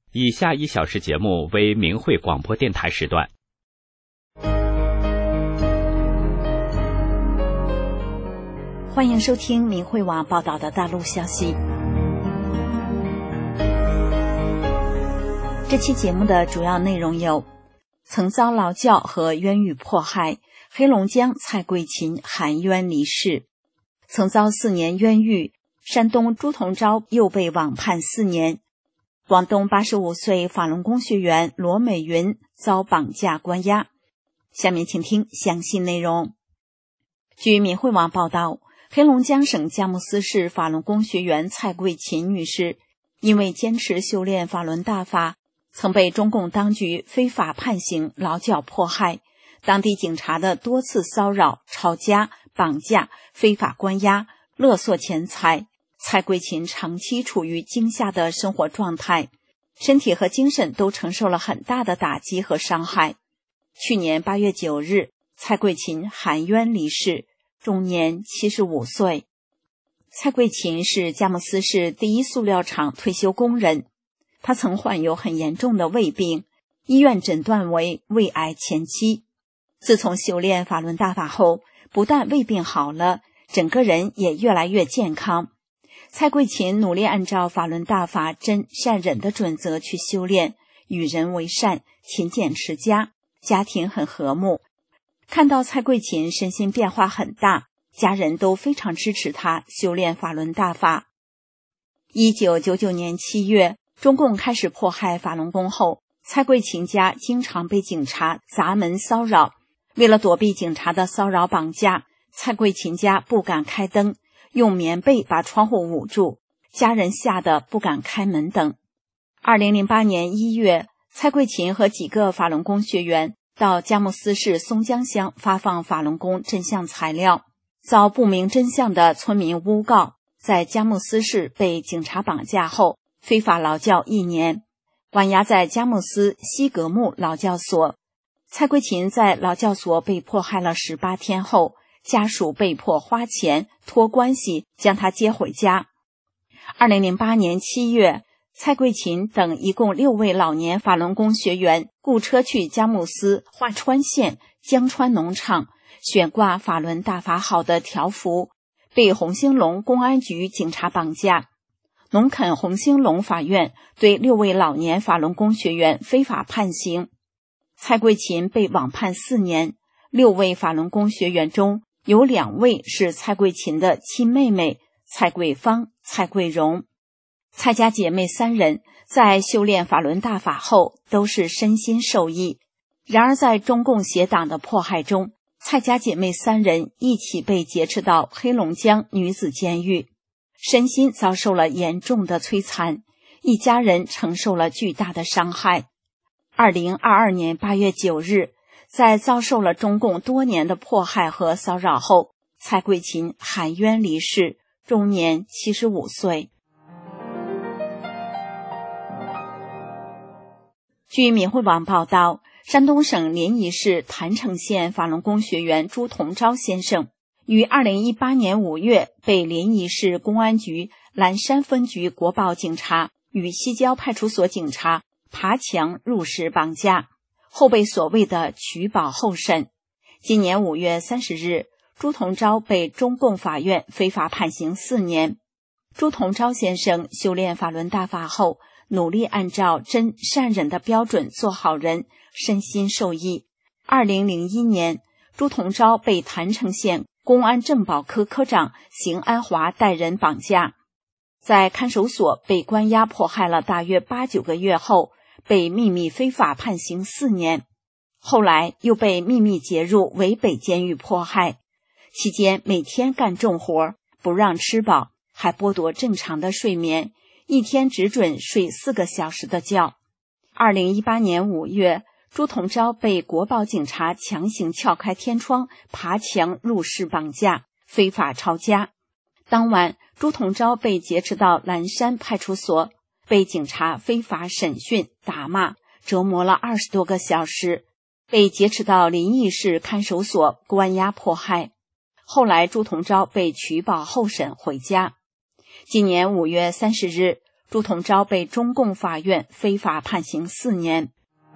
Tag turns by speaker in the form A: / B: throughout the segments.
A: 以下1小时节目为明慧广播电台时段。
B: 欢迎收听明慧网报道的大陆消息。这期节目的主要内容有：曾遭劳教和冤狱迫害，黑龙江蔡桂琴含冤离世；曾遭4年冤狱，山东朱同昭又被网判4年；广东85岁法轮功学员罗美云遭绑架关押。下面请听详细内容。据明慧网报道，黑龙江省佳木斯市法轮功学员蔡桂琴女士因为坚持修炼法轮大法，曾被中共当局非法判刑、劳教迫害，当地警察的多次骚扰、抄家、绑架、非法关押、勒索钱财。蔡桂琴长期处于惊吓的生活状态，身体和精神都承受了很大的打击和伤害。去年8月9日，蔡桂琴含冤离世，终年75岁。蔡桂琴是佳木斯市第一塑料厂退休工人，她曾患有很严重的胃病，医院诊断为胃癌前期。自从修炼法轮大法后，不但胃病好了，整个人也越来越健康。蔡桂琴努力按照法轮大法真善忍的准则去修炼，与人为善，勤俭持家，家庭很和睦。看到蔡桂琴身心变化很大，家人都非常支持她修炼法轮大法。1999年7月，中共开始迫害法轮功后，蔡桂琴家经常被警察砸门骚扰。为了躲避警察的骚扰绑架，蔡桂琴家不敢开灯，用棉被把窗户捂住，家人吓得不敢开门等。2008年1月，蔡桂琴和几个法轮功学员到佳木斯市松江乡发放法轮功真相材料，遭不明真相的村民诬告，在佳木斯市被警察绑架后非法劳教1年，关押在佳木斯西格木劳教所。蔡桂琴在劳教所被迫害了18天后，家属被迫花钱托关系将他接回家。2008年7月，蔡桂琴等一共6位老年法轮功学员雇车去佳木斯桦川县江川农场悬挂法轮大法好的条幅，被红兴隆公安局警察绑架。农垦红兴隆法院对6位老年法轮功学员非法判刑，蔡桂琴被网判4年。6位法轮功学员中有2位是蔡桂琴的亲妹妹蔡桂芳、蔡桂荣。蔡家姐妹3人在修炼法轮大法后都是身心受益，然而在中共邪党的迫害中，蔡家姐妹3人一起被劫持到黑龙江女子监狱，身心遭受了严重的摧残，一家人承受了巨大的伤害。2022年8月9日，在遭受了中共多年的迫害和骚扰后，蔡桂琴含冤离世，终年75岁。据明慧网报道，山东省临沂市郯城县法轮功学员朱同昭先生于2018年5月被临沂市公安局蓝山分局国保警察与西郊派出所警察爬墙入室绑架，后被所谓的取保候审。今年5月30日，朱同昭被中共法院非法判刑4年。朱同昭先生修炼法轮大法后，努力按照真善忍的标准做好人，身心受益。2001年，朱同昭被郯城县公安政保科科长邢安华带人绑架，在看守所被关押迫害了大约8-9个月后，被秘密非法判刑4年，后来又被秘密劫入伪北监狱迫害，期间每天干重活，不让吃饱，还剥夺正常的睡眠，一天只准睡4个小时的觉。2018年5月，朱同昭被国保警察强行撬开天窗，爬墙入室绑架，非法抄家。当晚，朱同昭被劫持到蓝山派出所，被警察非法审讯、打骂，折磨了20多个小时，被劫持到临沂市看守所关押迫害。后来朱同昭被取保候审回家。今年5月30日， 朱统昭被中共法院非法判刑4年。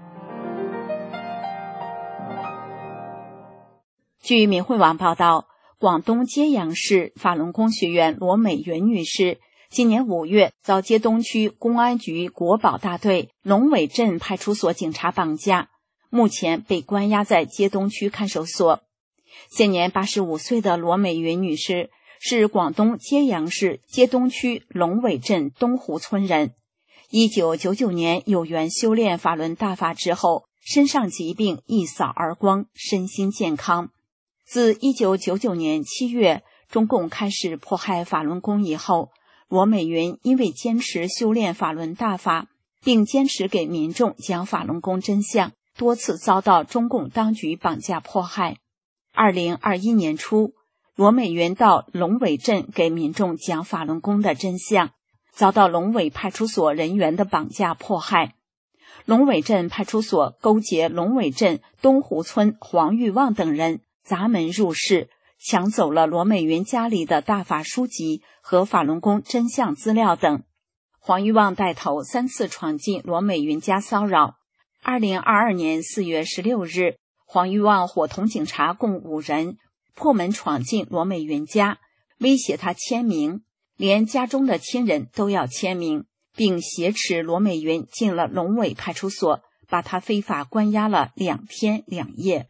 B: 据民汇网报道，广东揭阳市法轮功学员罗美云女士今年5月遭揭东区公安局国保大队龙尾镇派出所警察绑架，目前被关押在揭东区看守所。现年85岁的罗美云女士是广东揭阳市揭东区龙尾镇东湖村人。1999年有缘修炼法轮大法之后，身上疾病一扫而光，身心健康。自1999年7月中共开始迫害法轮功以后，罗美云因为坚持修炼法轮大法，并坚持给民众讲法轮功真相，多次遭到中共当局绑架迫害。2021年初，罗美云到龙尾镇给民众讲法轮功的真相，遭到龙尾派出所人员的绑架迫害。龙尾镇派出所勾结龙尾镇东湖村黄玉旺等人砸门入室，抢走了罗美云家里的大法书籍和法轮功真相资料等。黄玉旺带头3次闯进罗美云家骚扰。2022年4月16日，黄玉旺伙同警察共5人破门闯进罗美云家，威胁她签名，连家中的亲人都要签名，并挟持罗美云进了龙尾派出所，把她非法关押了2天2夜。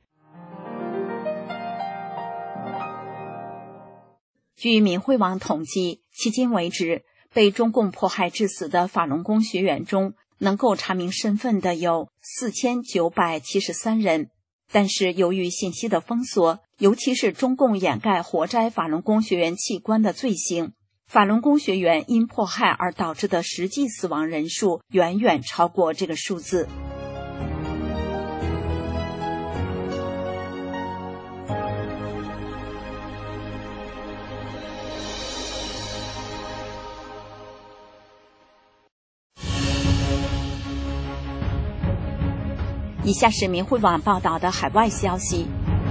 B: 据民汇网统计，迄今为止，被中共迫害致死的法轮功学员中，能够查明身份的有4973人。但是由于信息的封锁，尤其是中共掩盖活摘法轮功学员器官的罪行，法轮功学员因迫害而导致的实际死亡人数远远超过这个数字。以下是民汇网报道的海外消息。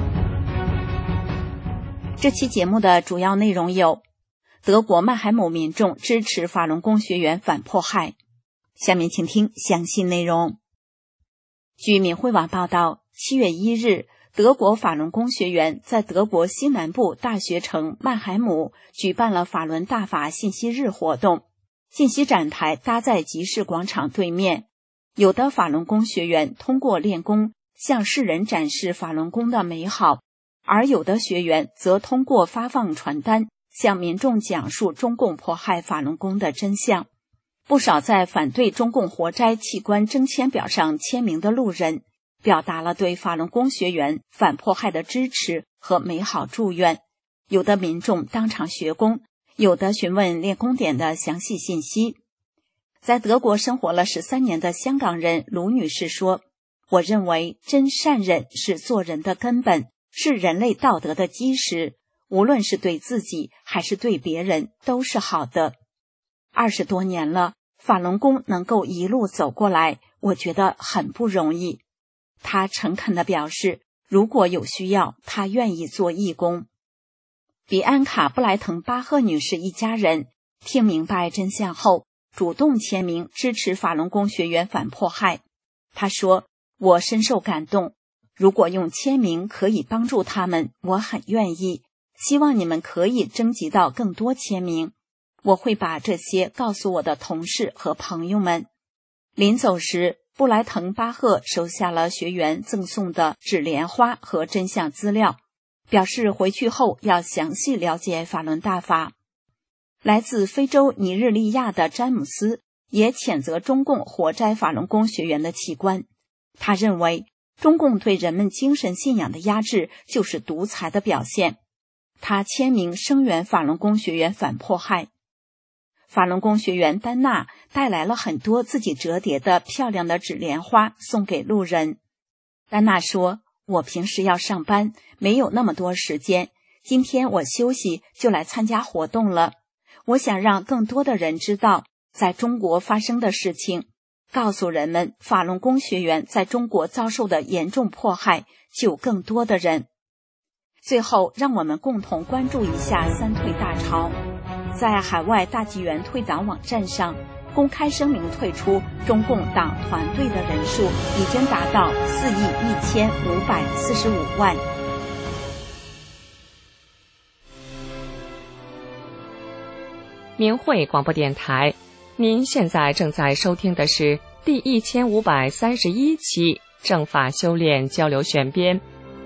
B: 这期节目的主要内容有：德国曼海姆民众支持法轮功学员反迫害。下面请听详细内容。据民汇网报道，7月1日，德国法轮功学员在德国西南部大学城曼海姆举办了法轮大法信息日活动，信息展台搭在集市广场对面。有的法轮功学员通过练功向世人展示法轮功的美好，而有的学员则通过发放传单向民众讲述中共迫害法轮功的真相。不少在反对中共活摘器官征签表上签名的路人，表达了对法轮功学员反迫害的支持和美好祝愿。有的民众当场学功，有的询问练功点的详细信息。在德国生活了13年的香港人卢女士说，我认为真善忍是做人的根本，是人类道德的基石，无论是对自己还是对别人都是好的。20多年了，法轮功能够一路走过来，我觉得很不容易。她诚恳地表示，如果有需要，她愿意做义工。比安卡布莱滕巴赫女士一家人听明白真相后，主动签名支持法轮功学员反迫害。他说，我深受感动，如果用签名可以帮助他们，我很愿意，希望你们可以征集到更多签名，我会把这些告诉我的同事和朋友们。临走时，布莱滕巴赫收下了学员赠送的纸莲花和真相资料，表示回去后要详细了解法轮大法。来自非洲尼日利亚的詹姆斯也谴责中共活摘法轮功学员的器官。他认为，中共对人们精神信仰的压制就是独裁的表现。他签名声援法轮功学员反迫害。法轮功学员丹娜带来了很多自己折叠的漂亮的纸莲花送给路人。丹娜说，我平时要上班，没有那么多时间，今天我休息就来参加活动了。我想让更多的人知道在中国发生的事情，告诉人们法轮功学员在中国遭受的严重迫害，救更多的人。最后，让我们共同关注一下三退大潮。在海外大纪元退党网站上， 公开声明退出中共党团队的人数已经达到4.1545亿。
C: 明慧广播电台，您现在正在收听的是第1531期正法修炼交流选编。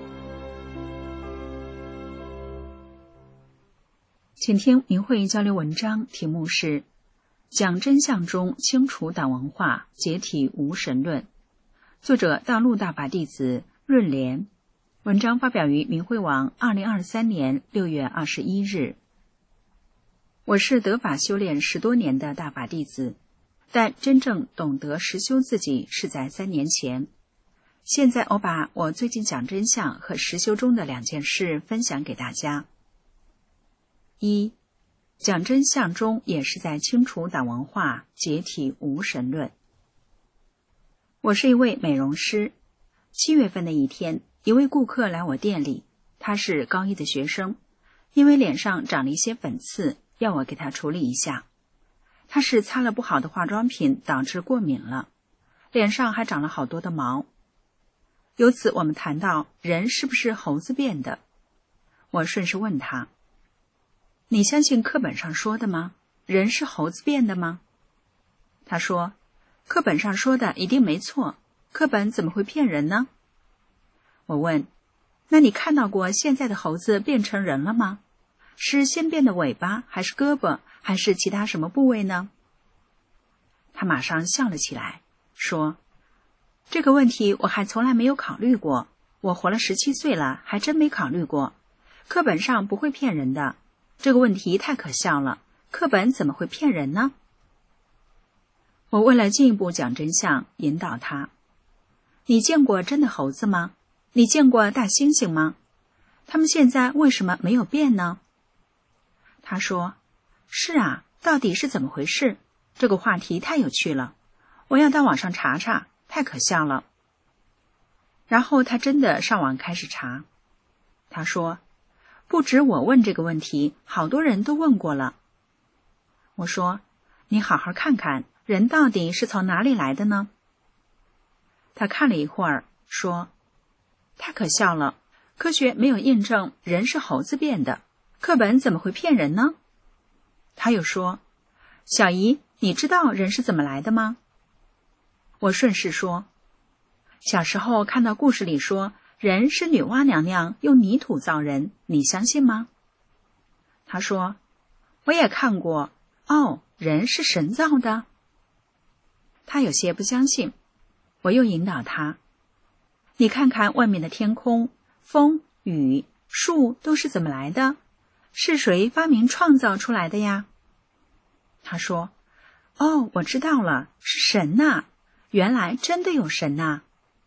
D: 请听明慧交流文章，题目是讲真相中清除党文化，解体无神论，作者大陆大法弟子润莲，文章发表于明慧网2023年6月21日。我是得法修炼10多年的大法弟子，但真正懂得实修自己是在3年前。现在我把我最近讲真相和实修中的2件事分享给大家。1. 讲真相中也是在清除党文化，解体无神论。我是一位美容师。7月份的一天，一位顾客来我店里，他是高1的学生，因为脸上长了一些粉刺，要我给他处理一下。他是擦了不好的化妆品导致过敏了，脸上还长了好多的毛。由此我们谈到人是不是猴子变的。我顺势问他，你相信课本上说的吗？人是猴子变的吗？他说，课本上说的一定没错，课本怎么会骗人呢？我问，那你看到过现在的猴子变成人了吗？是先变的尾巴，还是胳膊，还是其他什么部位呢？他马上笑了起来，说，这个问题我还从来没有考虑过，我活了17岁了，还真没考虑过。课本上不会骗人的，这个问题太可笑了，课本怎么会骗人呢？我为了进一步讲真相，引导他，你见过真的猴子吗？你见过大猩猩吗？他们现在为什么没有变呢？他说，是啊，到底是怎么回事？这个话题太有趣了，我要到网上查查，太可笑了。然后他真的上网开始查。他说，不止我问这个问题，好多人都问过了。我说，你好好看看，人到底是从哪里来的呢？他看了一会儿，说，太可笑了，科学没有印证人是猴子变的，课本怎么会骗人呢？他又说，小姨，你知道人是怎么来的吗？我顺势说，小时候看到故事里说人是女娲娘娘用泥土造人，你相信吗？他说，我也看过，哦，人是神造的。他有些不相信，我又引导他，你看看外面的天空，风、雨、树都是怎么来的？是谁发明创造出来的呀？他说，哦，我知道了，是神呐，原来真的有神呐。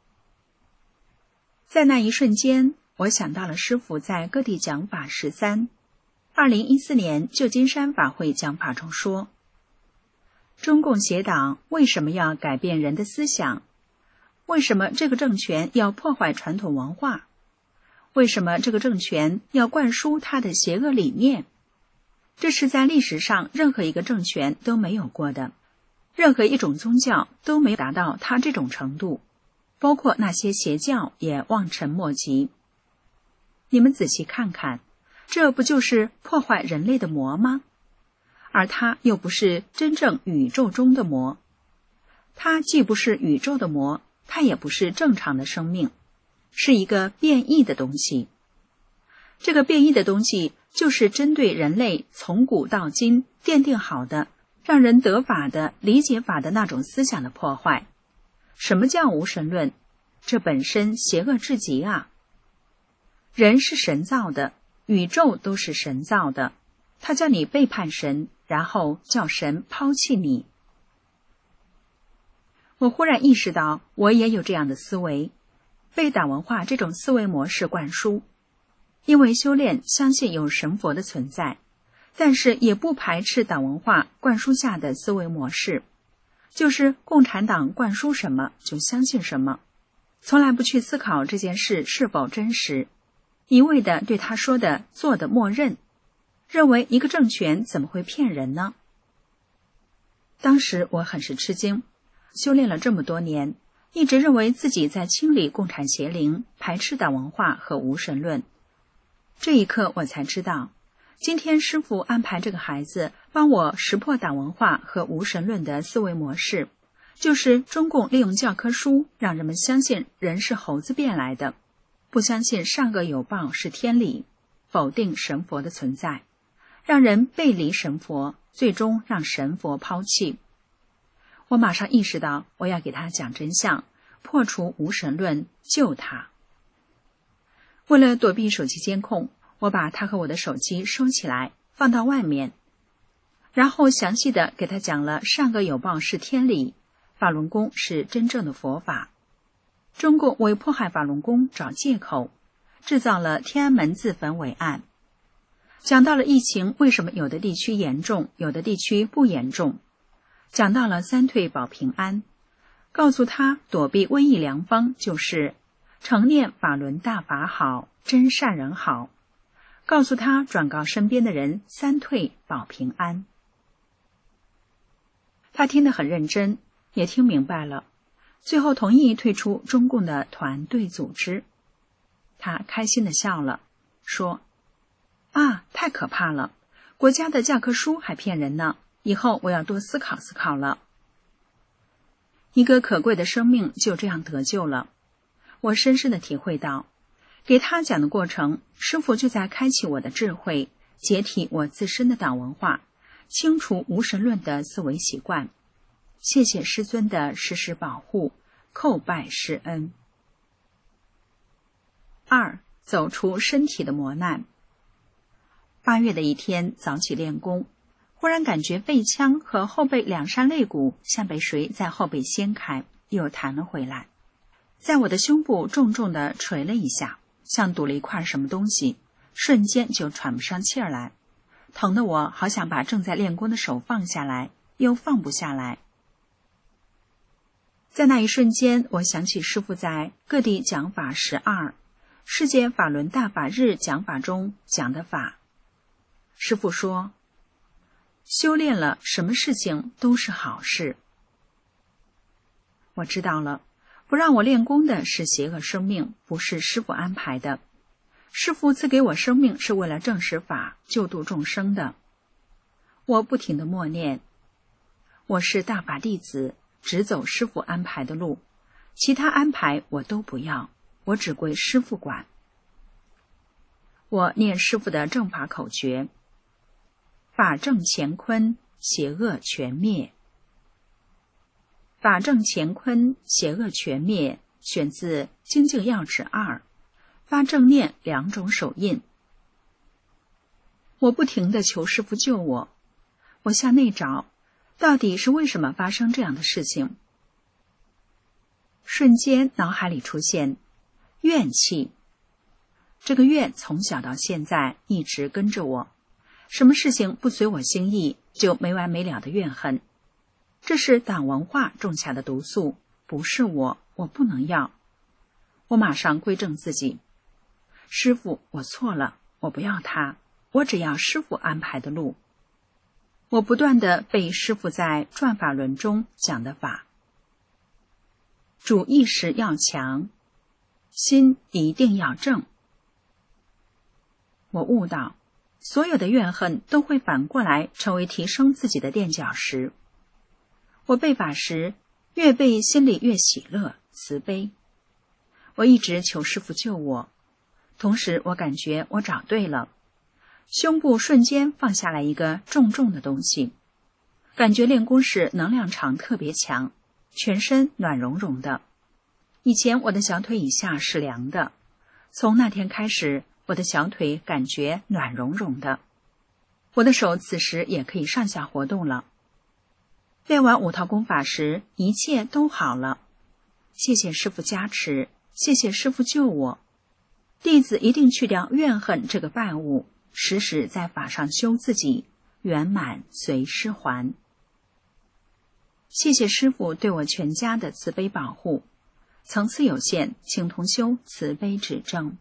D: 在那一瞬间，我想到了师父在各地讲法13，2014年旧金山法会讲法中说，中共邪党为什么要改变人的思想？为什么这个政权要破坏传统文化？为什么这个政权要灌输他的邪恶理念？这是在历史上任何一个政权都没有过的，任何一种宗教都没达到他这种程度，包括那些邪教也望尘莫及。你们仔细看看，这不就是破坏人类的魔吗？而它又不是真正宇宙中的魔，它既不是宇宙的魔，它也不是正常的生命，是一个变异的东西。这个变异的东西就是针对人类从古到今奠定好的让人得法的理解法的那种思想的破坏。什么叫无神论？这本身邪恶至极啊！人是神造的，宇宙都是神造的，他叫你背叛神，然后叫神抛弃你。我忽然意识到，我也有这样的思维，被党文化这种思维模式灌输。因为修炼相信有神佛的存在，但是也不排斥党文化灌输下的思维模式，就是共产党灌输什么就相信什么，从来不去思考这件事是否真实，一味地对他说的做的默认，认为一个政权怎么会骗人呢？ 当时我很是吃惊，修炼了这么多年，一直认为自己在清理共产邪灵，排斥党文化和无神论。这一刻我才知道，今天师父安排这个孩子帮我识破党文化和无神论的思维模式，就是中共利用教科书让人们相信人是猴子变来的，不相信善恶有报是天理，否定神佛的存在，让人背离神佛，最终让神佛抛弃。我马上意识到我要给他讲真相，破除无神论，救他。为了躲避手机监控，我把他和我的手机收起来，放到外面，然后详细的给他讲了善恶有报是天理，法轮功是真正的佛法。中共为迫害法轮功找借口，制造了天安门自焚伪案，讲到了疫情为什么有的地区严重，有的地区不严重，讲到了三退保平安，告诉他躲避瘟疫良方就是承念法轮大法好，真善人好，告诉他转告身边的人三退保平安。他听得很认真，也听明白了，最后同意退出中共的团队组织。他开心地笑了，说：啊，太可怕了，国家的教科书还骗人呢，以后我要多思考思考了。一个可贵的生命就这样得救了。我深深地体会到，给他讲的过程，师父就在开启我的智慧，解体我自身的党文化，清除无神论的思维习惯。谢谢师尊的时时保护，叩拜师恩。2. 走出身体的磨难。8月的一天早起练功，忽然感觉背腔和后背两扇肋骨像被谁在后背掀开，又弹了回来，在我的胸部重重地捶了一下，像堵了一块什么东西，瞬间就喘不上气儿来，疼得我好想把正在练功的手放下来，又放不下来。在那一瞬间，我想起师父在各地讲法12世界法轮大法日讲法中讲的法。师父说，修炼了，什么事情都是好事。我知道了，不让我练功的是邪恶生命，不是师父安排的。师父赐给我生命是为了证实法，救度众生的。我不停地默念，我是大法弟子，只走师父安排的路，其他安排我都不要，我只归师父管。我念师父的正法口诀，法正乾坤，邪恶全灭。法正乾坤，邪恶全灭，选自《精进要旨2》，发正念2种手印。我不停地求师父救我，我向内找，到底是为什么发生这样的事情？瞬间脑海里出现怨气，这个怨从小到现在一直跟着我，什么事情不随我心意，就没完没了的怨恨。这是党文化种下的毒素，不是我不能要。我马上归正自己，师父，我错了，我不要他，我只要师父安排的路。我不断地背师父在转法轮中讲的法，主意识要强，心一定要正。我悟到，所有的怨恨都会反过来成为提升自己的垫脚石。我背法时，越背心里越喜乐、慈悲。我一直求师父救我，同时我感觉我找对了，胸部瞬间放下来一个重重的东西，感觉练功时能量场特别强，全身暖融融的。以前我的小腿以下是凉的，从那天开始，我的小腿感觉暖融融的。我的手此时也可以上下活动了。练完5套功法时，一切都好了。谢谢师父加持，谢谢师父救我。弟子一定去掉怨恨这个败物，时时在法上修自己，圆满随师还。谢谢师父对我全家的慈悲保护，层次有限，请同修慈悲指正。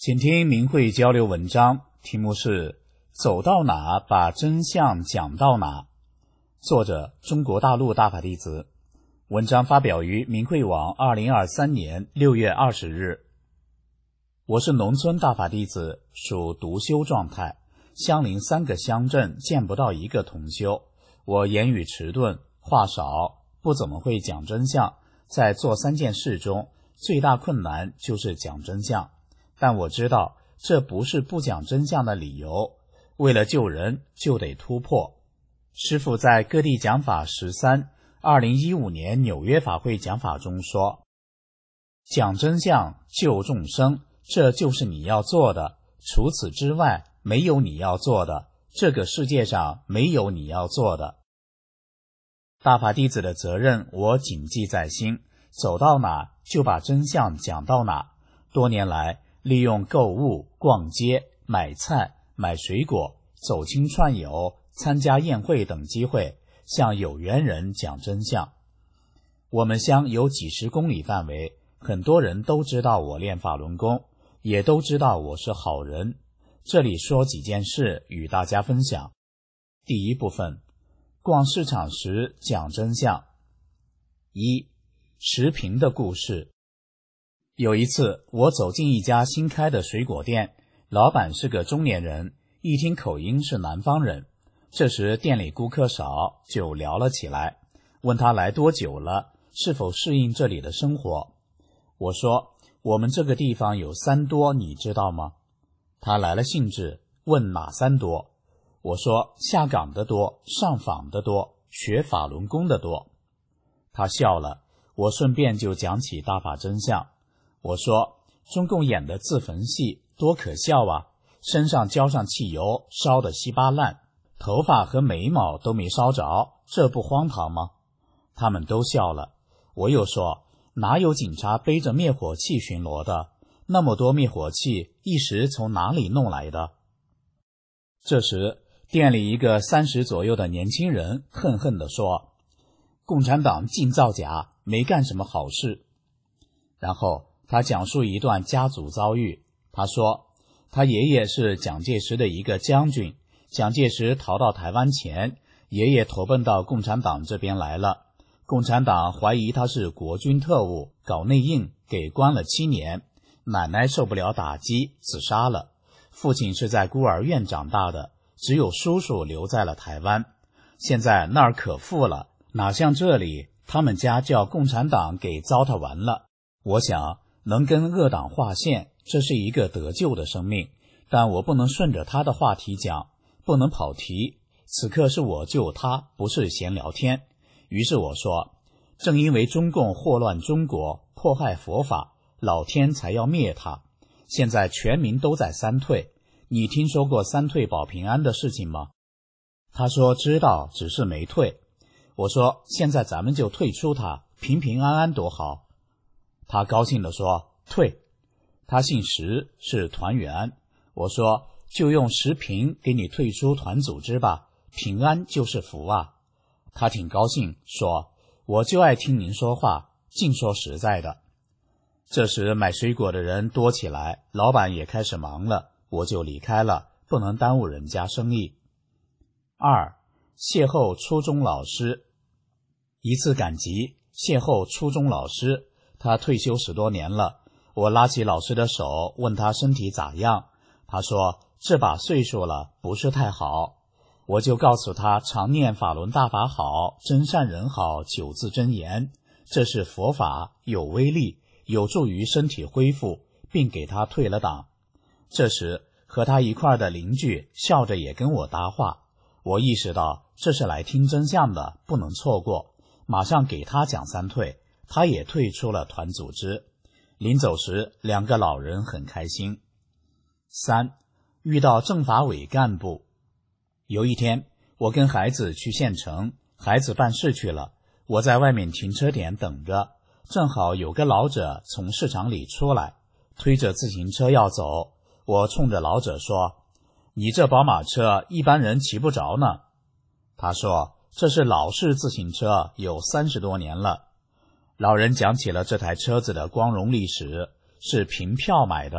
E: 请听明慧交流文章，题目是走到哪把真相讲到哪。作者中国大陆大法弟子。文章发表于明慧网2023年6月20日。我是农村大法弟子，属独修状态，相邻3个乡镇见不到一个同修。我言语迟钝，话少，不怎么会讲真相，在做3件事中最大困难就是讲真相。但我知道这不是不讲真相的理由，为了救人就得突破。师父在各地讲法13 2015年纽约法会讲法中说，讲真相救众生，这就是你要做的，除此之外没有你要做的，这个世界上没有你要做的。大法弟子的责任我谨记在心，走到哪就把真相讲到哪。多年来利用购物、逛街、买菜、买水果、走亲串友、参加宴会等机会，向有缘人讲真相。我们乡有几十公里范围，很多人都知道我练法轮功，也都知道我是好人。这里说几件事与大家分享。第一部分，逛市场时讲真相。1. 持平的故事。有一次，我走进一家新开的水果店，老板是个中年人，一听口音是南方人。这时店里顾客少，就聊了起来，问他来多久了，是否适应这里的生活。我说，我们这个地方有3多，你知道吗？他来了兴致，问哪3多？我说，下岗的多，上访的多，学法轮功的多。他笑了，我顺便就讲起大法真相。我说，中共演的自焚戏多可笑啊，身上浇上汽油，烧得稀巴烂，头发和眉毛都没烧着，这不荒唐吗？他们都笑了。我又说，哪有警察背着灭火器巡逻的？那么多灭火器一时从哪里弄来的？这时店里一个30左右的年轻人恨恨地说，共产党净造假，没干什么好事。然后他讲述一段家族遭遇。他说，他爷爷是蒋介石的一个将军，蒋介石逃到台湾前，爷爷投奔到共产党这边来了。共产党怀疑他是国军特务，搞内应，给关了7年。奶奶受不了打击，自杀了。父亲是在孤儿院长大的，只有叔叔留在了台湾。现在那儿可富了，哪像这里，他们家叫共产党给糟蹋完了。我想能跟恶党划线，这是一个得救的生命，但我不能顺着他的话题讲，不能跑题。此刻是我救他，不是闲聊天。于是我说，正因为中共祸乱中国，迫害佛法，老天才要灭他。现在全民都在3退，你听说过3退保平安的事情吗？他说知道，只是没退。我说现在咱们就退出他，平平安安多好。他高兴地说退。他姓石，是团员。我说就用10平给你退出团组织吧，平安就是福啊。他挺高兴，说我就爱听您说话，净说实在的。这时买水果的人多起来，老板也开始忙了，我就离开了，不能耽误人家生意。2. 邂逅初中老师。一次赶集，邂逅初中老师，他退休10多年了。我拉起老师的手，问他身体咋样。他说这把岁数了，不是太好。我就告诉他常念法轮大法好，真善人好9字真言，这是佛法，有威力，有助于身体恢复，并给他退了档。这时和他一块的邻居笑着也跟我搭话，我意识到这是来听真相的，不能错过，马上给他讲3退，他也退出了团组织。临走时2个老人很开心。3. 遇到政法委干部。有一天我跟孩子去县城，孩子办事去了，我在外面停车点等着，正好有个老者从市场里出来，推着自行车要走。我冲着老者说，你这宝马车一般人骑不着呢。他说，这是老式自行车，有30多年了。老人讲起了这台车子的光荣历史，是凭票买的，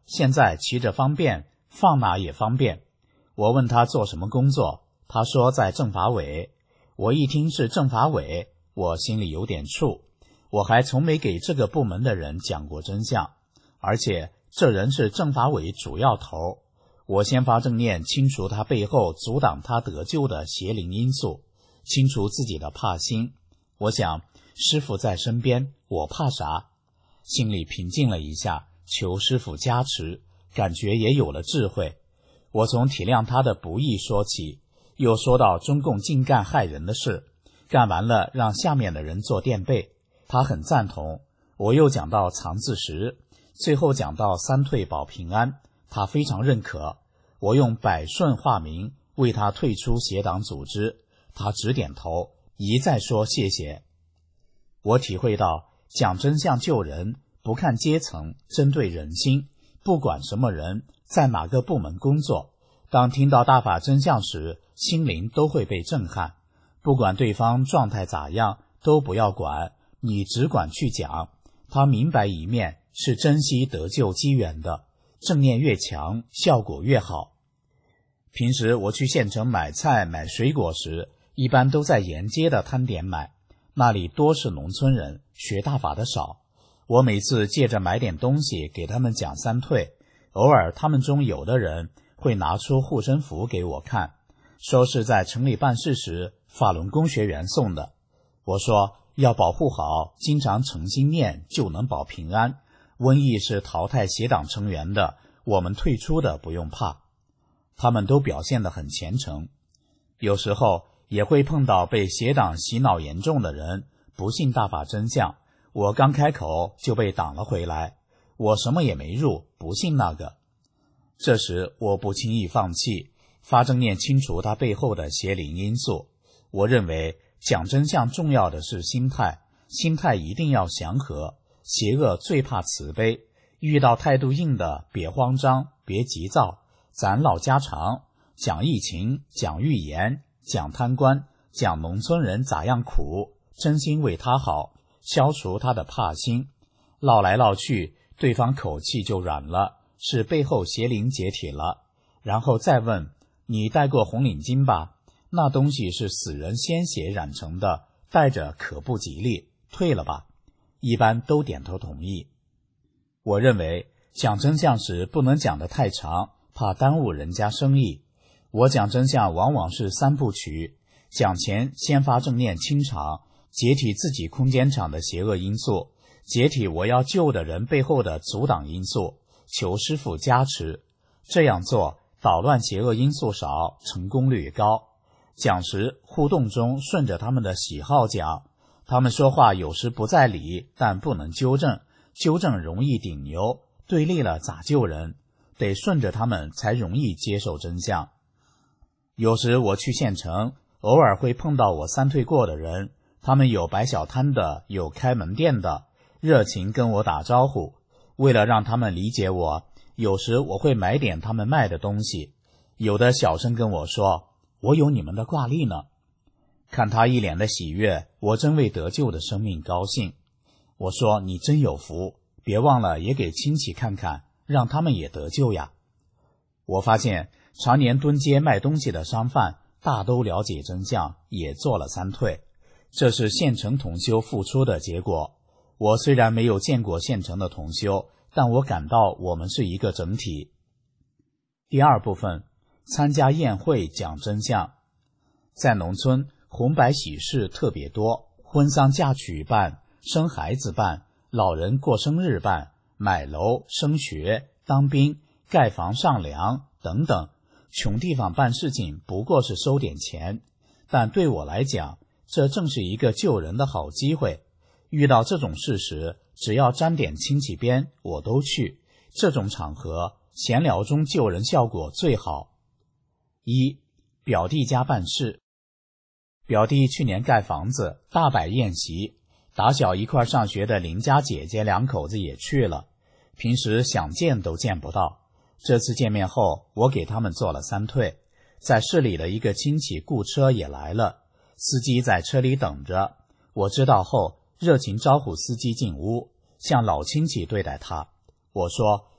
E: 现在骑着方便，放哪也方便。我问他做什么工作，他说在政法委。我一听是政法委，我心里有点怵，我还从没给这个部门的人讲过真相，而且这人是政法委主要头。我先发正念，清除他背后阻挡他得救的邪灵因素，清除自己的怕心。我想师父在身边，我怕啥？心里平静了一下，求师父加持，感觉也有了智慧。我从体谅他的不易说起，又说到中共净干害人的事，干完了让下面的人做垫背，他很赞同。我又讲到藏字石，最后讲到三退保平安，他非常认可。我用百顺化名为他退出邪党组织，他只点头，一再说谢谢。我体会到讲真相救人，不看阶层，针对人心，不管什么人，在哪个部门工作，当听到大法真相时，心灵都会被震撼。不管对方状态咋样，都不要管，你只管去讲。他明白一面，是珍惜得救机缘的，正念越强，效果越好。平时我去县城买菜买水果时，一般都在沿街的摊点买，那里多是农村人，学大法的少。我每次借着买点东西给他们讲三退，偶尔他们中有的人会拿出护身符给我看，说是在城里办事时法轮功学员送的。我说要保护好，经常诚心念就能保平安。瘟疫是淘汰邪党成员的，我们退出的不用怕。他们都表现得很虔诚。有时候也会碰到被邪党洗脑严重的人，不信大法真相，我刚开口就被挡了回来，我什么也没入，不信那个。这时我不轻易放弃，发正念清除他背后的邪灵因素。我认为讲真相重要的是心态，心态一定要祥和，邪恶最怕慈悲，遇到态度硬的别慌张，别急躁。咱老家常讲疫情，讲预言，讲贪官，讲农村人咋样苦，真心为他好，消除他的怕心。唠来唠去，对方口气就软了，是背后邪灵解体了。然后再问，你戴过红领巾吧？那东西是死人鲜血染成的，戴着可不吉利，退了吧。一般都点头同意。我认为讲真相时不能讲得太长，怕耽误人家生意。我讲真相往往是三部曲，讲前先发正念清场，解体自己空间场的邪恶因素，解体我要救的人背后的阻挡因素，求师父加持。这样做捣乱邪恶因素少，成功率高。讲时互动中顺着他们的喜好讲，他们说话有时不在理，但不能纠正，纠正容易顶牛，对立了咋救人？得顺着他们才容易接受真相。有时我去县城，偶尔会碰到我三退过的人，他们有摆小摊的，有开门店的，热情跟我打招呼。为了让他们理解我，有时我会买点他们卖的东西。有的小声跟我说，我有你们的挂历呢。看他一脸的喜悦，我真为得救的生命高兴。我说你真有福，别忘了也给亲戚看看，让他们也得救呀。我发现常年蹲街卖东西的商贩大都了解真相，也做了三退，这是县城同修付出的结果。我虽然没有见过县城的同修，但我感到我们是一个整体。第二部分，参加宴会讲真相。在农村，红白喜事特别多，婚丧嫁娶办，生孩子办，老人过生日办，买楼、升学、当兵、盖房上梁等等。穷地方办事情不过是收点钱，但对我来讲，这正是一个救人的好机会。遇到这种事时，只要沾点亲戚边，我都去。这种场合，闲聊中救人效果最好。一，表弟家办事。表弟去年盖房子，大摆宴席，打小一块上学的邻家姐姐两口子也去了，平时想见都见不到。这次见面后，我给他们做了三退。在市里的一个亲戚雇车也来了，司机在车里等着。我知道后，热情招呼司机进屋，像老亲戚对待他。我说，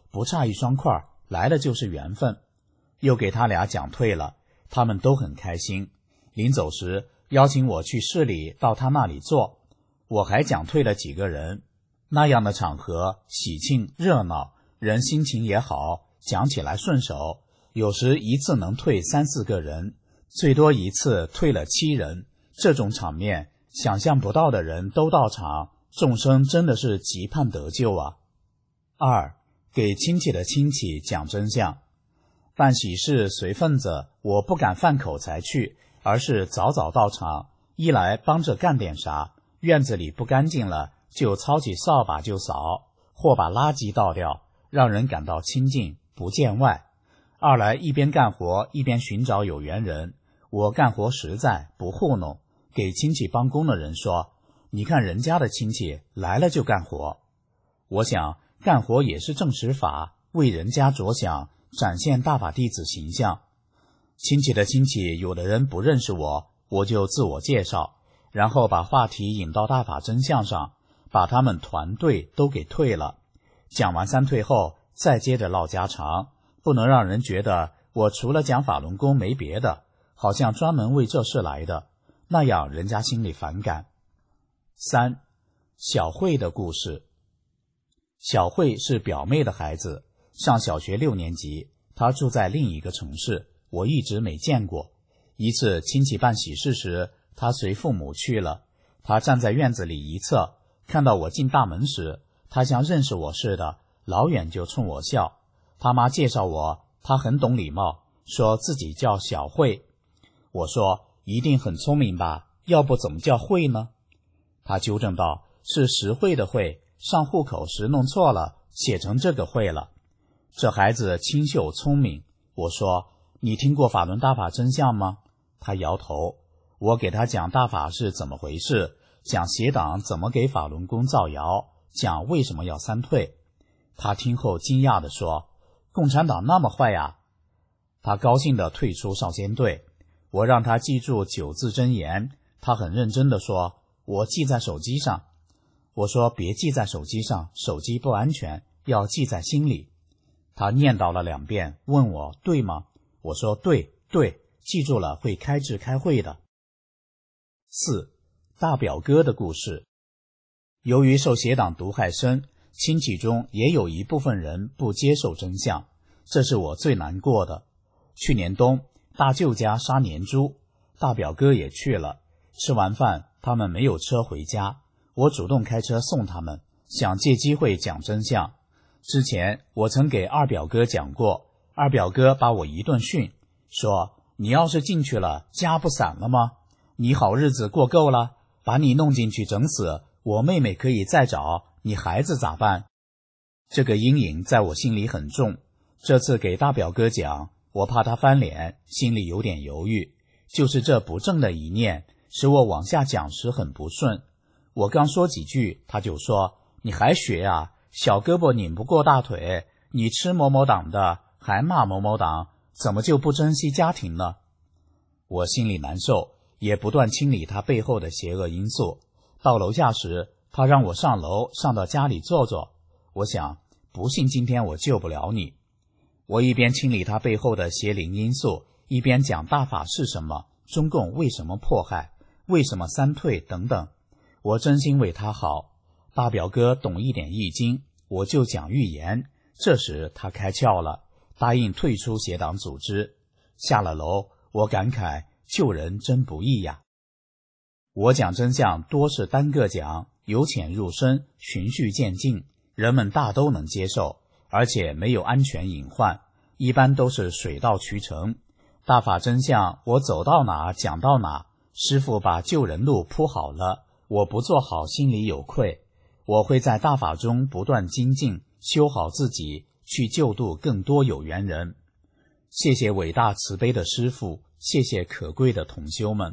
E: 不差一双筷，来了就是缘分。又给他俩讲退了，他们都很开心。临走时邀请我去市里到他那里坐，我还讲退了几个人。那样的场合喜庆热闹，人心情也好，讲起来顺手，有时一次能退3、4个人，最多一次退了7人。这种场面，想象不到的人都到场，众生真的是急盼得救啊。2. 给亲戚的亲戚讲真相。办喜事随份子，我不敢饭口才去，而是早早到场，一来帮着干点啥，院子里不干净了就操起扫把就扫，或把垃圾倒掉，让人感到亲近不见外。二来一边干活一边寻找有缘人，我干活实在不糊弄，给亲戚帮工的人说，你看人家的亲戚来了就干活。我想干活也是正实法，为人家着想，展现大法弟子形象。亲戚的亲戚有的人不认识我，我就自我介绍，然后把话题引到大法真相上，把他们团队都给退了。讲完3退后再接着唠家常，不能让人觉得我除了讲法轮功没别的，好像专门为这事来的，那样人家心里反感。3. 小慧的故事。小慧是表妹的孩子，上小学6年级，她住在另一个城市，我一直没见过。一次亲戚办喜事时，她随父母去了。她站在院子里一侧，看到我进大门时，她像认识我似的，老远就冲我笑。她妈介绍我，她很懂礼貌，说自己叫小慧。我说一定很聪明吧，要不怎么叫慧呢？她纠正道，是实惠的惠，上户口时弄错了，写成这个慧了。这孩子清秀聪明。我说你听过法轮大法真相吗？他摇头。我给他讲大法是怎么回事，讲邪党怎么给法轮功造谣，讲为什么要3退。他听后惊讶地说，共产党那么坏呀。他高兴地退出少先队。我让他记住9字真言，他很认真地说，我记在手机上。我说别记在手机上，手机不安全，要记在心里。他念叨了2遍，问我对吗？我说对，记住了会开智开会的。4. 大表哥的故事。由于受邪党毒害深，亲戚中也有一部分人不接受真相，这是我最难过的。去年冬，大舅家杀年猪，大表哥也去了。吃完饭，他们没有车回家，我主动开车送他们，想借机会讲真相。之前我曾给二表哥讲过，二表哥把我一顿训，说你要是进去了，家不散了吗？你好日子过够了，把你弄进去整死，我妹妹可以再找，你孩子咋办？这个阴影在我心里很重。这次给大表哥讲，我怕他翻脸，心里有点犹豫。就是这不正的一念，使我往下讲时很不顺。我刚说几句，他就说，你还学啊？小胳膊拧不过大腿，你吃某某党的，还骂某某党，怎么就不珍惜家庭呢？我心里难受，也不断清理他背后的邪恶因素。到楼下时，他让我上楼，上到家里坐坐。我想，不信今天我救不了你。我一边清理他背后的邪灵因素，一边讲大法是什么，中共为什么迫害，为什么3退等等。我真心为他好。大表哥懂一点易经，我就讲预言。这时他开窍了，答应退出邪党组织。下了楼，我感慨救人真不易呀。我讲真相多是单个讲，由浅入深，循序渐进，人们大都能接受，而且没有安全隐患，一般都是水到渠成。大法真相我走到哪讲到哪，师父把救人路铺好了，我不做好心里有愧。我会在大法中不断精进，修好自己，去救度更多有缘人。谢谢伟大慈悲的师父，谢谢可贵的同修们。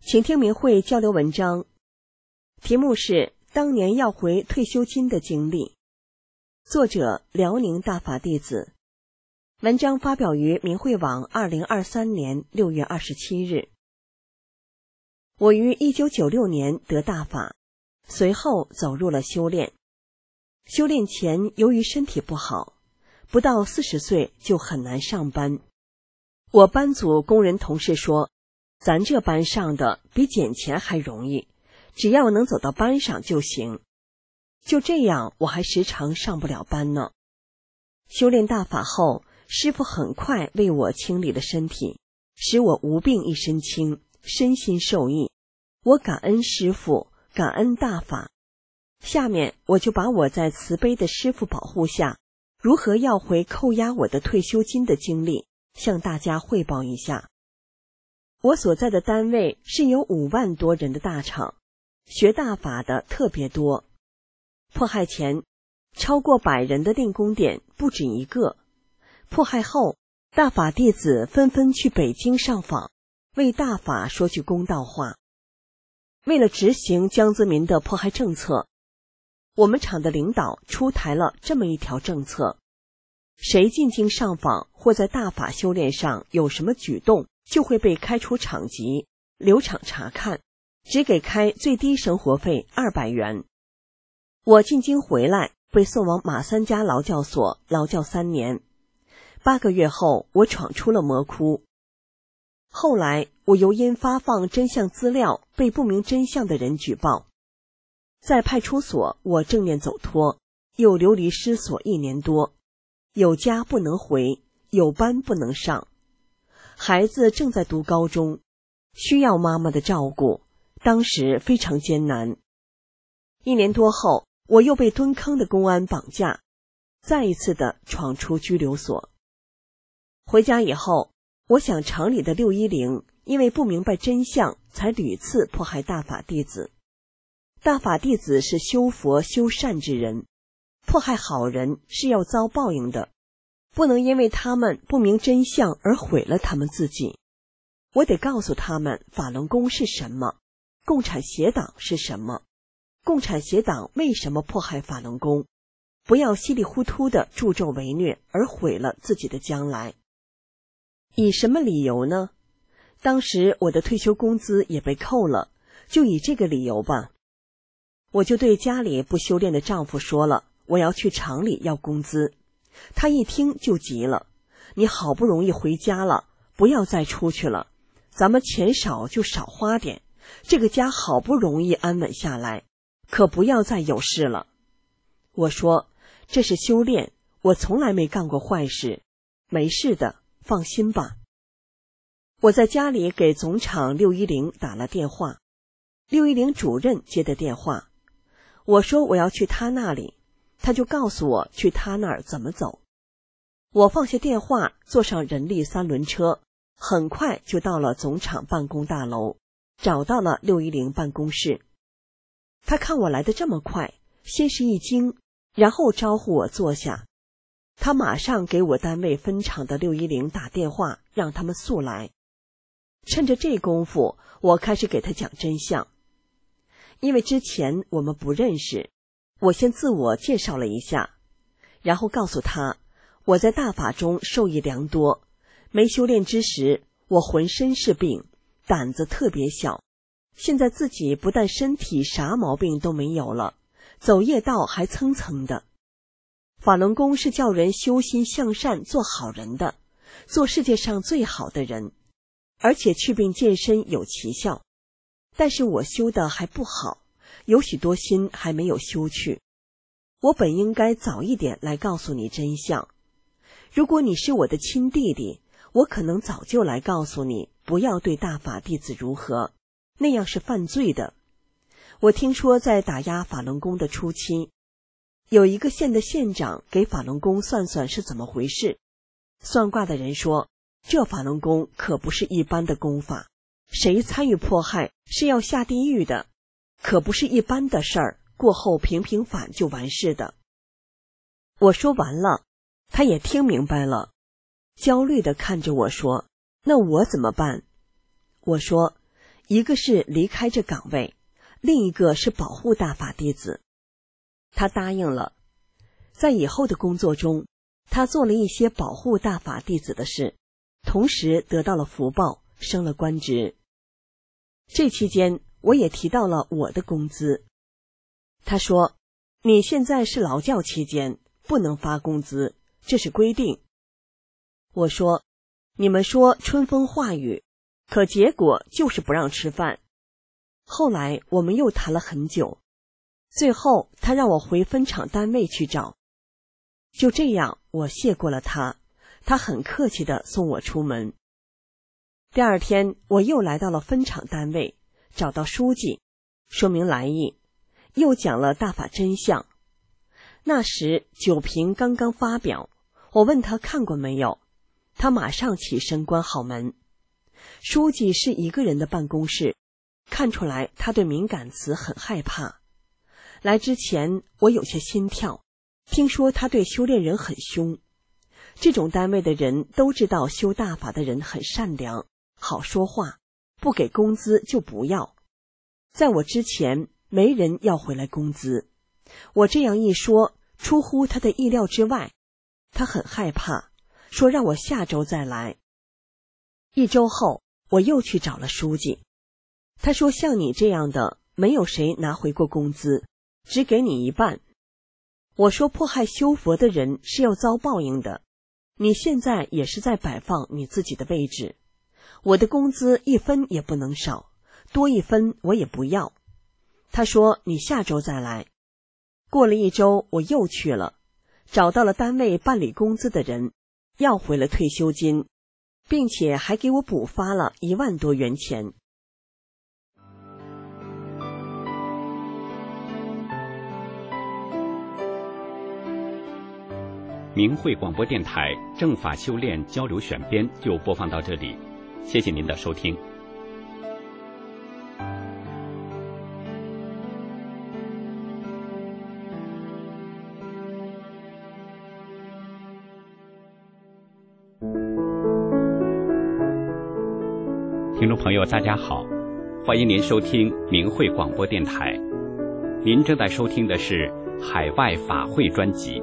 F: 请听明慧交流文章，题目是当年要回退休金的经历，作者辽宁大法弟子，文章发表于明慧网2023年6月27日。我于1996年得大法，随后走入了修炼。修炼前由于身体不好，不到40岁就很难上班。我班组工人同事说，咱这班上的比捡钱还容易，只要能走到班上就行。就这样，我还时常上不了班呢。修炼大法后，师父很快为我清理了身体，使我无病一身轻，身心受益。我感恩师父，感恩大法。下面我就把我在慈悲的师父保护下，如何要回扣押我的退休金的经历，向大家汇报一下。我所在的单位是有5万多人的大厂，学大法的特别多。迫害前，超过100人的练功点不止一个。迫害后，大法弟子纷纷去北京上访，为大法说句公道话。为了执行江泽民的迫害政策，我们厂的领导出台了这么一条政策：谁进京上访或在大法修炼上有什么举动，就会被开除厂籍，留厂查看，只给开最低生活费200元。我进京回来，被送往马三家劳教所劳教3年。8个月后，我闯出了魔窟。后来，我又因发放真相资料被不明真相的人举报。在派出所，我正面走脱，又流离失所1年多，有家不能回，有班不能上。孩子正在读高中，需要妈妈的照顾，当时非常艰难。1年多后，我又被蹲坑的公安绑架，再一次的闯出拘留所。回家以后，我想厂里的610因为不明白真相，才屡次迫害大法弟子。大法弟子是修佛修善之人，迫害好人是要遭报应的，不能因为他们不明真相而毁了他们自己。我得告诉他们法轮功是什么，共产邪党是什么，共产邪党为什么迫害法轮功，不要稀里糊涂的助纣为虐而毁了自己的将来。以什么理由呢？当时我的退休工资也被扣了，就以这个理由吧。我就对家里不修炼的丈夫说了，我要去厂里要工资。他一听就急了，你好不容易回家了，不要再出去了，咱们钱少就少花点，这个家好不容易安稳下来，可不要再有事了。我说，这是修炼，我从来没干过坏事，没事的，放心吧。我在家里给总厂610打了电话，610主任接的电话，我说我要去他那里，他就告诉我去他那儿怎么走。我放下电话，坐上人力3轮车，很快就到了总厂办公大楼，找到了610办公室。他看我来得这么快，先是一惊，然后招呼我坐下。他马上给我单位分厂的610打电话，让他们速来。趁着这功夫，我开始给他讲真相。因为之前我们不认识，我先自我介绍了一下，然后告诉他，我在大法中受益良多，没修炼之时，我浑身是病，胆子特别小，现在自己不但身体啥毛病都没有了，走业道还蹭蹭的。法轮功是叫人修心向善，做好人的，做世界上最好的人，而且祛病健身有奇效。但是我修的还不好，有许多心还没有修去。我本应该早一点来告诉你真相。如果你是我的亲弟弟，我可能早就来告诉你，不要对大法弟子如何，那样是犯罪的。我听说在打压法轮功的初期，有一个县的县长给法轮功算算是怎么回事。算卦的人说，这法轮功可不是一般的功法，谁参与迫害是要下地狱的，可不是一般的事儿，过后平平反就完事的。我说完了，他也听明白了，焦虑地看着我说，那我怎么办？我说， 一个是离开这岗位，另一个是保护大法弟子。他答应了，在以后的工作中，他做了一些保护大法弟子的事，同时得到了福报，升了官职。这期间我也提到了我的工资。他说，你现在是劳教期间，不能发工资，这是规定。我说，你们说春风化雨，可结果就是不让吃饭。后来我们又谈了很久，最后他让我回分厂单位去找。就这样，我谢过了他，他很客气地送我出门。第二天，我又来到了分厂单位，找到书记，说明来意，又讲了大法真相。那时酒瓶刚刚发表，我问他看过没有，他马上起身关好门。书记是一个人的办公室，看出来他对敏感词很害怕。来之前我有些心跳，听说他对修炼人很凶。这种单位的人都知道修大法的人很善良，好说话，不给工资就不要。在我之前没人要回来工资，我这样一说出乎他的意料之外，他很害怕，说让我下周再来。1周后我又去找了书记，他说像你这样的没有谁拿回过工资，只给你一半。我说迫害修佛的人是要遭报应的，你现在也是在摆放你自己的位置，我的工资1分也不能少，多1分我也不要。他说你下周再来。过了1周我又去了，找到了单位办理工资的人，要回了退休金，并且还给我补发了1万多元钱。
A: 明慧广播电台正法修炼交流选编就播放到这里，谢谢您的收听。听众朋友大家好，欢迎您收听明慧广播电台，您正在收听的是海外法会专辑。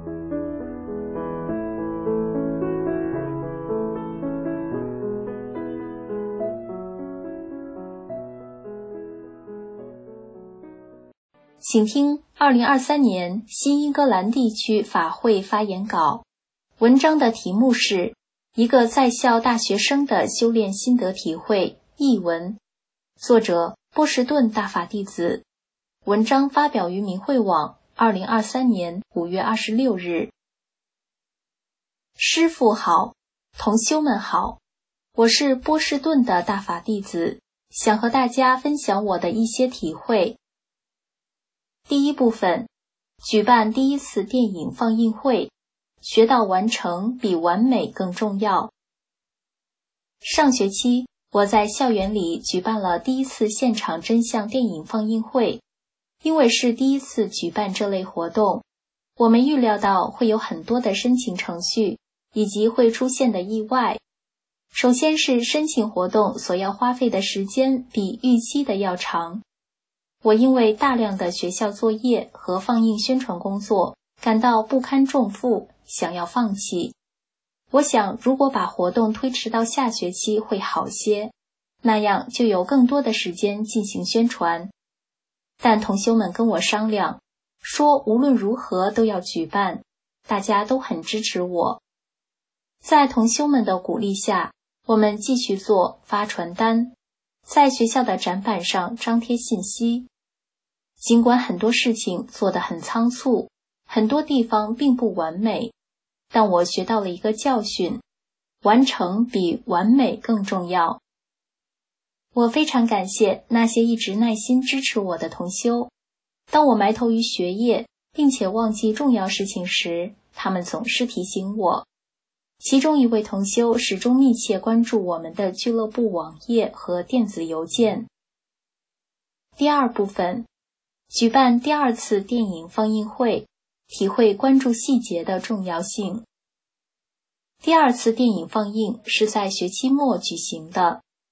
G: 请听2023年新英格兰地区法会发言稿，文章的题目是一个在校大学生的修炼心得体会，译文，作者波士顿大法弟子，文章发表于明慧网2023年5月26日。师父好，同修们好，我是波士顿的大法弟子，想和大家分享我的一些体会。第一部分，举办第1次电影放映会，学到完成比完美更重要。上学期，我在校园里举办了第1次现场真相电影放映会。因为是第1次举办这类活动，我们预料到会有很多的申请程序，以及会出现的意外。首先是申请活动所要花费的时间比预期的要长。我因为大量的学校作业和放映宣传工作，感到不堪重负，想要放弃。我想如果把活动推迟到下学期会好些，那样就有更多的时间进行宣传。但同修们跟我商量，说无论如何都要举办，大家都很支持我。在同修们的鼓励下，我们继续做发传单，在学校的展板上张贴信息。尽管很多事情做得很仓促，很多地方并不完美，但我学到了一个教训，完成比完美更重要。我非常感谢那些一直耐心支持我的同修。当我埋头于学业，并且忘记重要事情时，他们总是提醒我。其中一位同修始终密切关注我们的俱乐部网页和电子邮件。第二部分，举办第2次电影放映会，体会关注细节的重要性。第2次电影放映是在学期末举行的。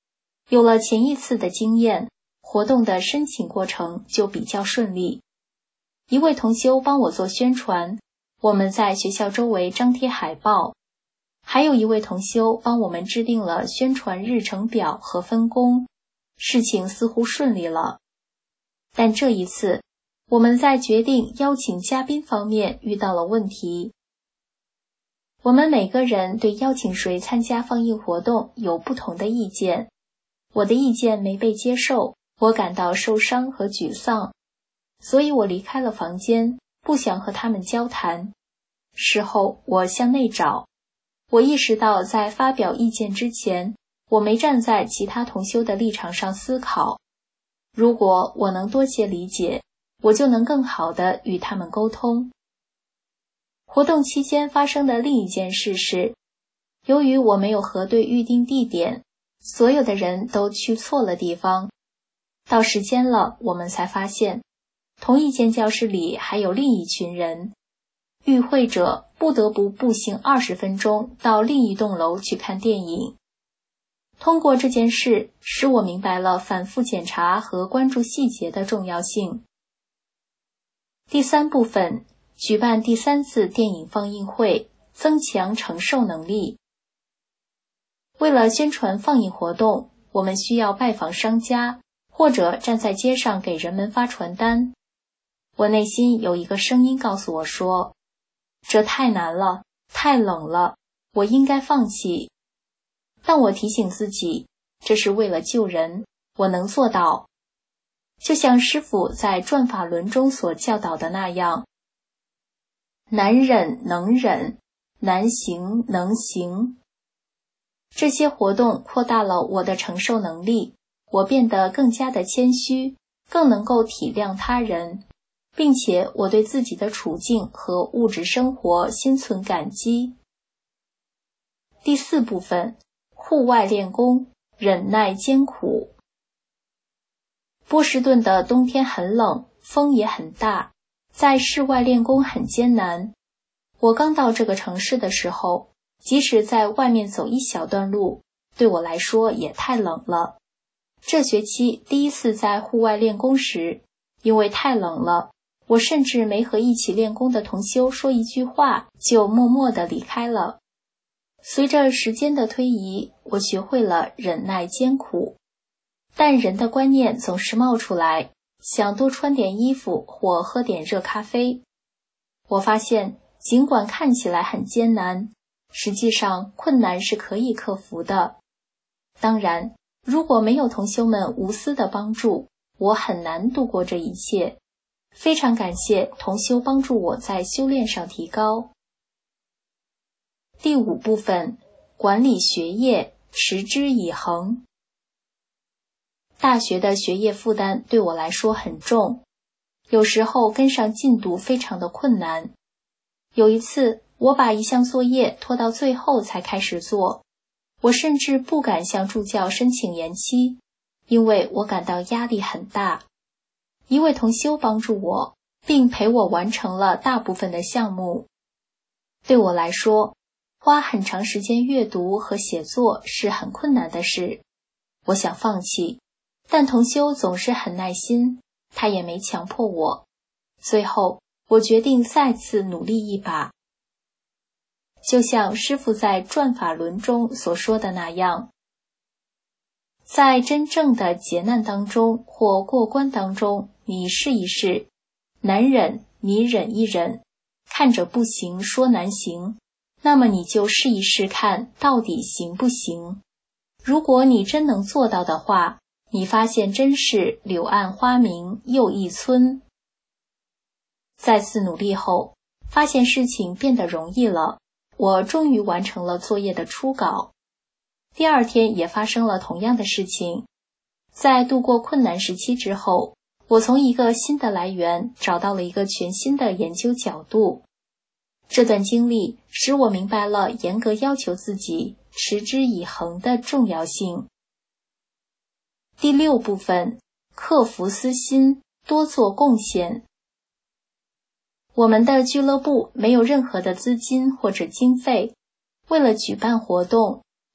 G: 有了前一次的经验，活动的申请过程就比较顺利。一位同修帮我做宣传，我们在学校周围张贴海报，还有一位同修帮我们制定了宣传日程表和分工，事情似乎顺利了。但这一次，我们在决定邀请嘉宾方面遇到了问题。我们每个人对邀请谁参加放映活动有不同的意见，我的意见没被接受，我感到受伤和沮丧，所以我离开了房间，不想和他们交谈。事后我向内找，我意识到在发表意见之前，我没站在其他同修的立场上思考。如果我能多些理解，我就能更好地与他们沟通。活动期间发生的另一件事是，由于我没有核对预定地点，所有的人都去错了地方。到时间了，我们才发现，同一间教室里还有另一群人。与会者不得不步行20分钟到另一栋楼去看电影。通过这件事，使我明白了反复检查和关注细节的重要性。第3部分，举办第3次电影放映会，增强承受能力。为了宣传放映活动，我们需要拜访商家，或者站在街上给人们发传单。我内心有一个声音告诉我说，这太难了，太冷了，我应该放弃。但我提醒自己，这是为了救人，我能做到。就像师父在转法轮中所教导的那样，难忍能忍，难行能行。这些活动扩大了我的承受能力，我变得更加的谦虚，更能够体谅他人，并且我对自己的处境和物质生活心存感激。第4部分，户外练功，忍耐艰苦。波士顿的冬天很冷，风也很大，在室外练功很艰难。我刚到这个城市的时候，即使在外面走一小段路，对我来说也太冷了。这学期第一次在户外练功时，因为太冷了，我甚至没和一起练功的同修说一句话，就默默地离开了。随着时间的推移，我学会了忍耐艰苦，但人的观念总是冒出来，想多穿点衣服或喝点热咖啡。我发现，尽管看起来很艰难，实际上困难是可以克服的。当然，如果没有同修们无私的帮助，我很难度过这一切。非常感谢同修帮助我在修炼上提高。第5部分，管理学业，持之以恒。大学的学业负担对我来说很重，有时候跟上进度非常的困难。有一次，我把一项作业拖到最后才开始做，我甚至不敢向助教申请延期，因为我感到压力很大。一位同修帮助我，并陪我完成了大部分的项目。对我来说，花很长时间阅读和写作是很困难的事。我想放弃，但同修总是很耐心，他也没强迫我。最后，我决定再次努力一把。就像师父在转法轮中所说的那样，在真正的劫难当中或过关当中，你试一试，难忍你忍一忍，看着不行说难行，那么你就试一试看到底行不行。如果你真能做到的话，你发现真是柳暗花明又一村。再次努力后，发现事情变得容易了，我终于完成了作业的初稿。第2天也发生了同样的事情。在度过困难时期之后，我从一个新的来源找到了一个全新的研究角度。这段经历使我明白了严格要求自己，持之以恒的重要性。第6部分，克服私心，多做贡献。我们的俱乐部没有任何的资金或者经费，为了举办活动，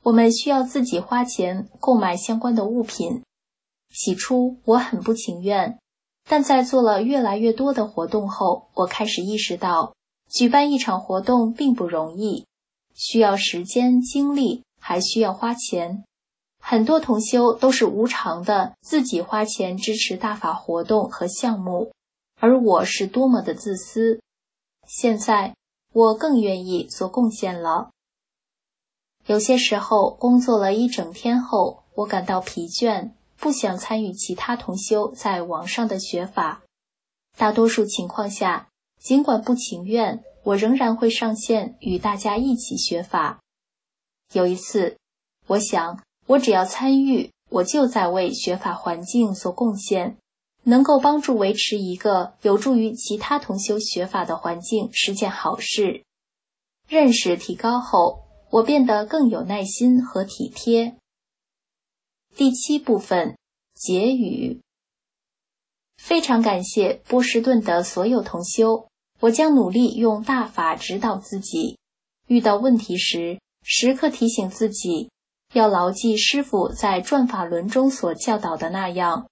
G: 我们需要自己花钱购买相关的物品。起初我很不情愿，但在做了越来越多的活动后，我开始意识到，举办一场活动并不容易，需要时间、精力，还需要花钱。很多同修都是无偿的自己花钱支持大法活动和项目，而我是多么的自私。现在我更愿意做贡献了。有些时候工作了一整天后，我感到疲倦，不想参与其他同修在网上的学法。大多数情况下，尽管不情愿，我仍然会上线与大家一起学法。有一次，我想我只要参与，我就在为学法环境做贡献，能够帮助维持一个有助于其他同修学法的环境是件好事。认识提高后，我变得更有耐心和体贴。第7部分，结语。非常感谢波士顿的所有同修，我将努力用大法指导自己，遇到问题时，时刻提醒自己，要牢记师父在转法轮中所教导的那样，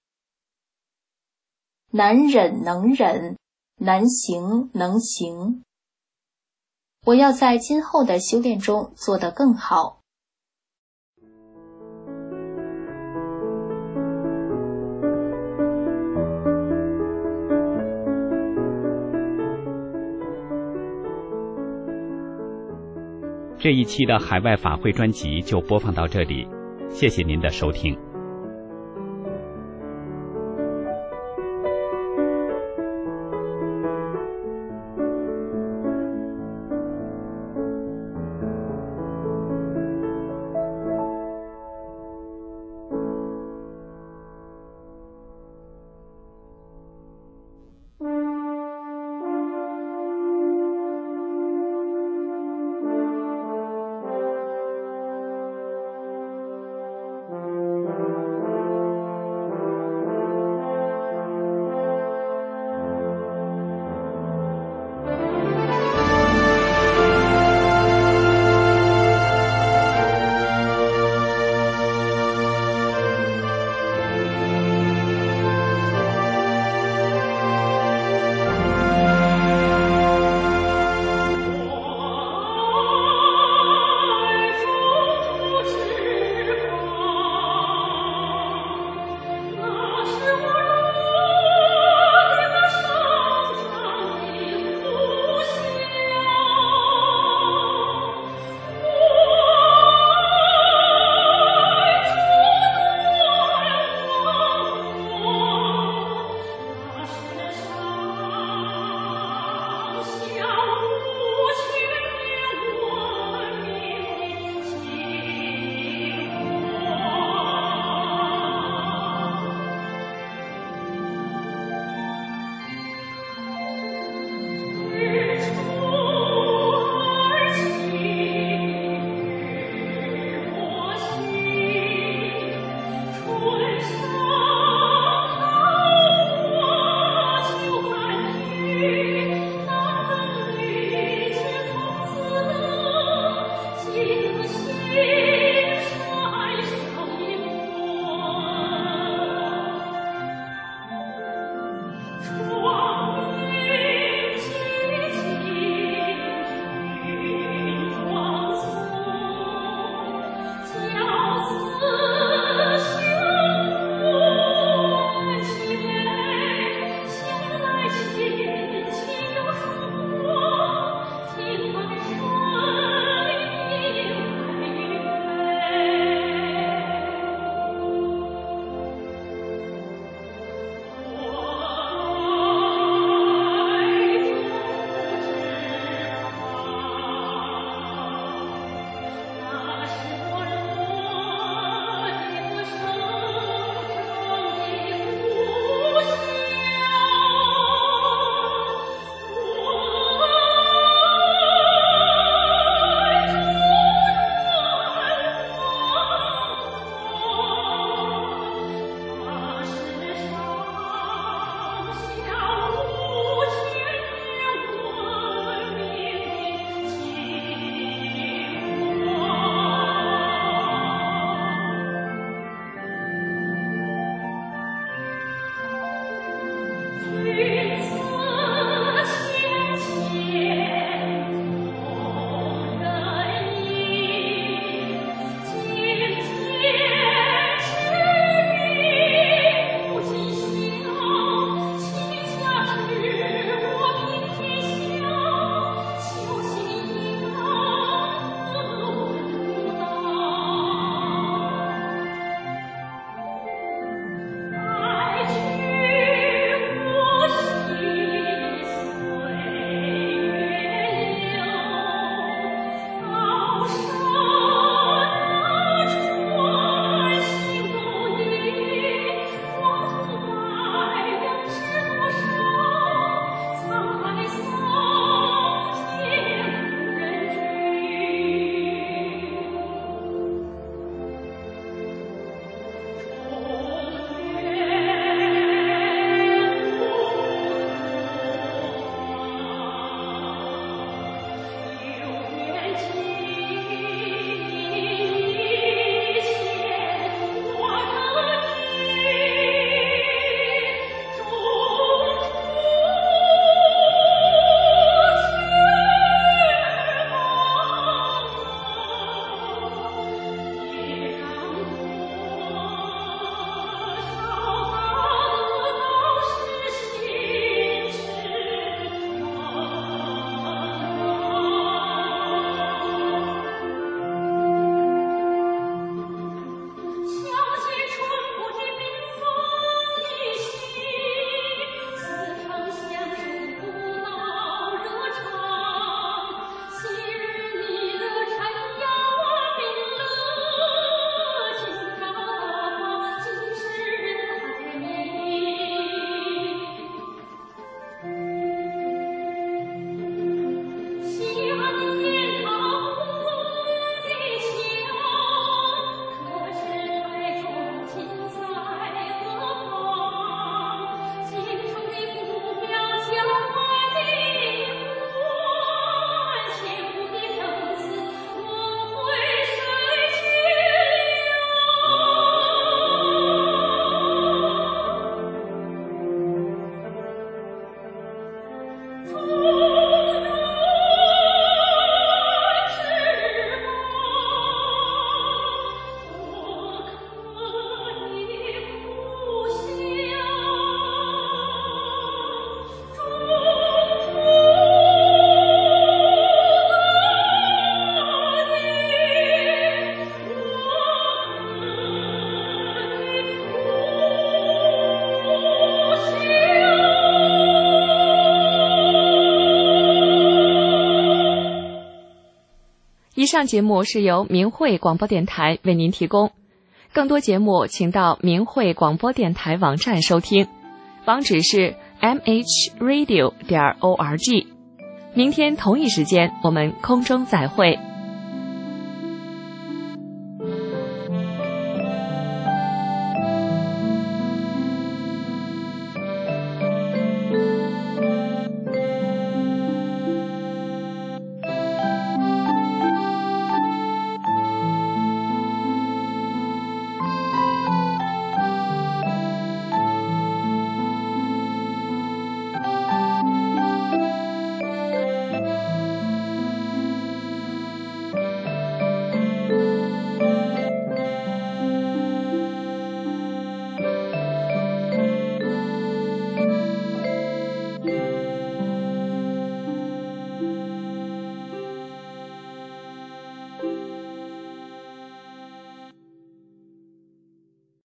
G: 难忍能忍，难行能行。我要在今后的修炼中做得更好。
A: 这一期的海外法会专辑就播放到这里，谢谢您的收听。
C: 上节目是由明慧广播电台为您提供，更多节目请到明慧广播电台网站收听，网址是 mhradio.org。明天同一时间我们空中再会。